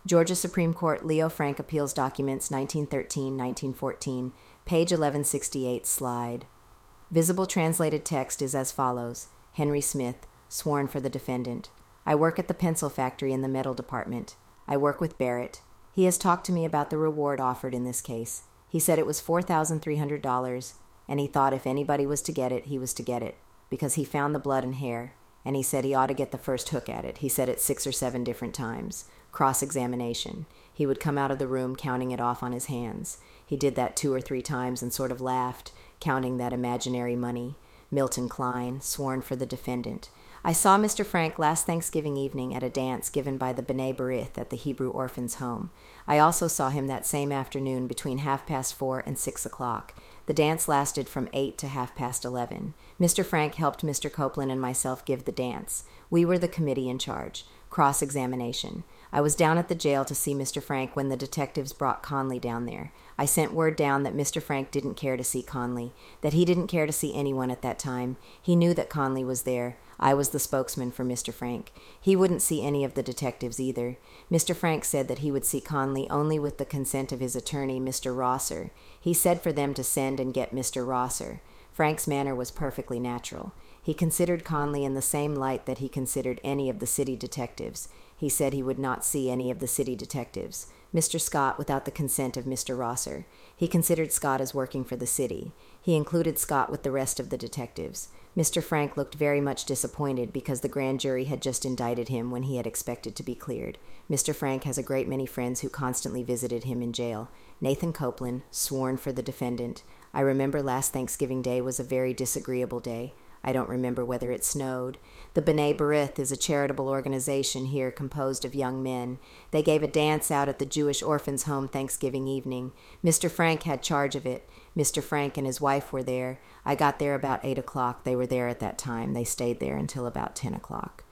Georgia Supreme Court Leo Frank Appeals Documents 1913-1914, page 1168, slide. Visible translated text is as follows. Henry Smith, sworn for the defendant. I work at the pencil factory in the metal department. I work with Barrett. He has talked to me about the reward offered in this case. He said it was $4,300, and he thought if anybody was to get it, he was to get it, because he found the blood and hair, and he said he ought to get the first hook at it. He said it 6 or 7 different times. Cross-examination. He would come out of the room counting it off on his hands. He did that 2 or 3 times and sort of laughed, counting that imaginary money. Milton Klein, sworn for the defendant. I saw Mr. Frank last Thanksgiving evening at a dance given by the B'nai B'rith at the Hebrew Orphans' Home. I also saw him that same afternoon between 4:30 and 6 o'clock. The dance lasted from 8 to 11:30. Mr. Frank helped Mr. Copeland and myself give the dance. We were the committee in charge. Cross-examination. I was down at the jail to see Mr. Frank when the detectives brought Conley down there. I sent word down that Mr. Frank didn't care to see Conley, that he didn't care to see anyone at that time. He knew that Conley was there. I was the spokesman for Mr. Frank. He wouldn't see any of the detectives either. Mr. Frank said that he would see Conley only with the consent of his attorney, Mr. Rosser. He said for them to send and get Mr. Rosser. Frank's manner was perfectly natural. He considered Conley in the same light that he considered any of the city detectives. He said he would not see any of the city detectives. Mr. Scott without the consent of Mr. Rosser. He considered Scott as working for the city. He included Scott with the rest of the detectives. Mr. Frank looked very much disappointed because the grand jury had just indicted him when he had expected to be cleared. Mr. Frank has a great many friends who constantly visited him in jail. Nathan Copeland, sworn for the defendant. I remember last Thanksgiving Day was a very disagreeable day. I don't remember whether it snowed. The B'nai B'rith is a charitable organization here composed of young men. They gave a dance out at the Jewish Orphans' Home Thanksgiving evening. Mr. Frank had charge of it. Mr. Frank and his wife were there. I got there about 8 o'clock. They were there at that time. They stayed there until about 10 o'clock.